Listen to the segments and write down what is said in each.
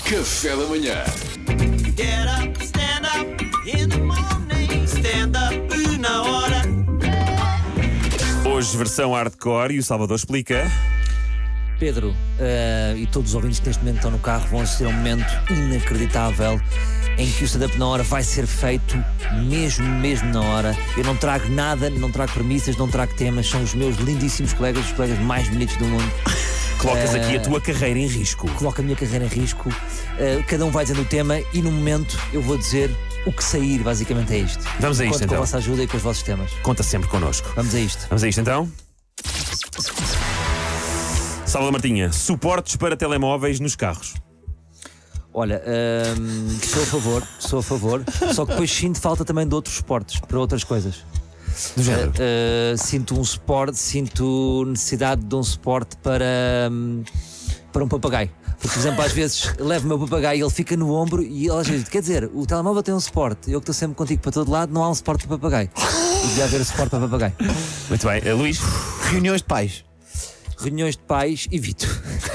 Café da manhã. Get up, stand up in the morning. Stand up na hora. Hoje versão hardcore e o Salvador explica. Pedro, e todos os ouvintes que neste momento estão no carro vão assistir a um momento inacreditável em que o stand-up na hora vai ser feito mesmo na hora. Eu não trago nada, não trago premissas, não trago temas. São os meus lindíssimos colegas, os colegas mais bonitos do mundo. Colocas aqui a tua carreira em risco. Coloco a minha carreira em risco. Cada um vai dizendo o tema e no momento eu vou dizer o que sair, basicamente é isto. Vamos a isto Conto então. com a vossa ajuda e com os vossos temas. Conta sempre connosco. Vamos a isto. Vamos a isto então? Salvador Martinha, suportes para telemóveis nos carros. Olha, sou a favor, só que depois sinto falta também de outros suportes, para outras coisas. Do género. Sinto necessidade de um suporte para um papagaio. Porque, por exemplo, às vezes levo o meu papagaio e ele fica no ombro e ele às vezes diz, quer dizer, o telemóvel tem um suporte, eu que estou sempre contigo para todo lado, não há um suporte para papagaio. E devia haver um suporte para papagaio. Muito bem. Luís? Reuniões de pais. Reuniões de pais, evito.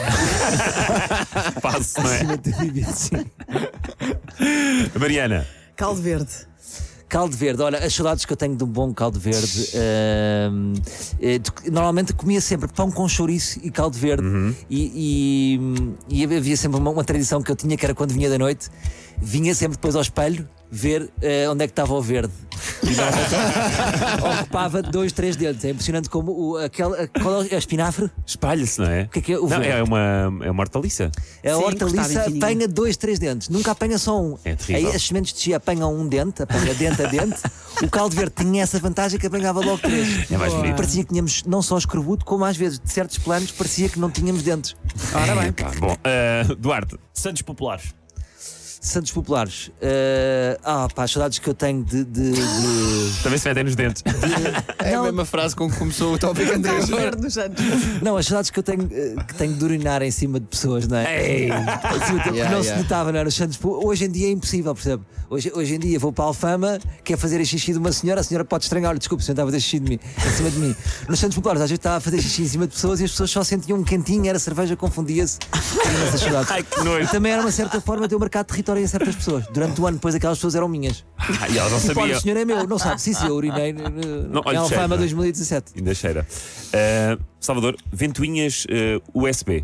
Passo, não é? Acima de tudo, evito, sim. Mariana? Caldo verde. Caldo verde, olha, as saudades que eu tenho de um bom caldo verde. Normalmente comia sempre pão com chouriço e caldo verde. E havia sempre uma tradição que eu tinha, que era quando vinha da noite, vinha sempre depois ao espelho ver onde é que estava o verde. E normalmente ocupava 2, 3 dedos. É impressionante como qual é a espinafre? Espalha-se, não é? O que é o Não, verde? é uma hortaliça. A Sim, hortaliça cortado em fininho. apanha 2, 3 dentes, nunca apanha só um. É terrível. Aí as sementes de chia apanham um dente, apanha dente a dente. O caldo verde tinha essa vantagem que apanhava logo 3. É mais bonito. Parecia que tínhamos não só escorbuto, como às vezes de certos planos parecia que não tínhamos dentes. Ora bem. Bom, Duarte. Santos Populares. Santos Populares. As saudades que eu tenho de Também se metem nos dentes. É Não. a mesma frase com que começou o tópico Caldo anterior. verde dos Santos. Não, as saudades que eu tenho de urinar em cima de pessoas, não é? Ei. Não se notava, não era? Os Santos, hoje em dia é impossível, percebe? Hoje em dia vou para a Alfama, quer fazer xixi de uma senhora, a senhora pode estranhar, olha, desculpe, o senhor estava a fazer xixi em cima de mim. Nos Santos Populares, às vezes estava a fazer xixi em cima de pessoas e as pessoas só sentiam um quentinho, era cerveja, confundia-se. Tinha essas saudades. Ai, que E nojo. também era uma certa forma de eu marcar território em certas pessoas. Durante o ano, depois aquelas pessoas eram minhas. E elas não Tipo, olha, sabiam. o senhor é meu, não sabe? Sim, eu urinei olha, em Alfama cheira. 2017. Ainda cheira. Salvador, ventoinhas USB.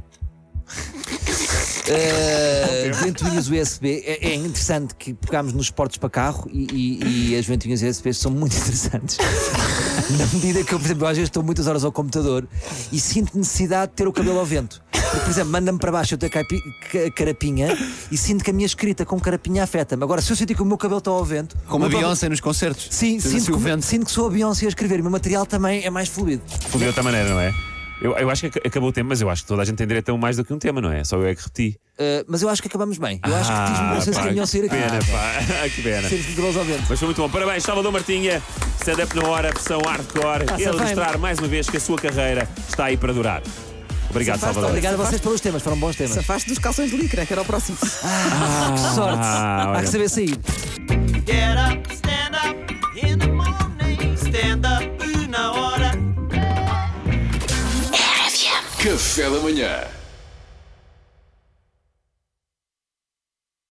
Ventoinhas USB é interessante que pegámos nos suportes para carro e as ventoinhas USB são muito interessantes. Na medida que eu, por exemplo, às vezes estou muitas horas ao computador e sinto necessidade de ter o cabelo ao vento. Porque, por exemplo, manda-me para baixo, eu tenho carapinha e sinto que a minha escrita com carapinha afeta-me. Agora, se eu sentir que o meu cabelo está ao vento. Como o a meu Beyoncé nos concertos. Sim, Tens assim o vento. sinto que sou a Beyoncé a escrever. O meu material também é mais fluido. De outra maneira, não é? Eu acho que acabou o tema, mas eu acho que toda a gente tem direito a mais do que um tema, não é? Só eu é que repeti. Mas eu acho que acabamos bem. Eu acho que tive-me vocês que vinham sair aqui. Pena, pá. Que pena. Sermos poderosos ao vento. Mas foi muito bom. Parabéns, Salvador Martinha. Stand-up na hora, versão hardcore. Ah, Ele a safai-me. mostrar mais uma vez que a sua carreira está aí para durar. Obrigado, Salvador. Obrigado a vocês pelos temas, foram bons temas. Safaste dos calções de licra, que era o próximo. Que sorte! Há olha. que saber sair. Get up, stand up in the morning. Stand up na hora. Café da manhã.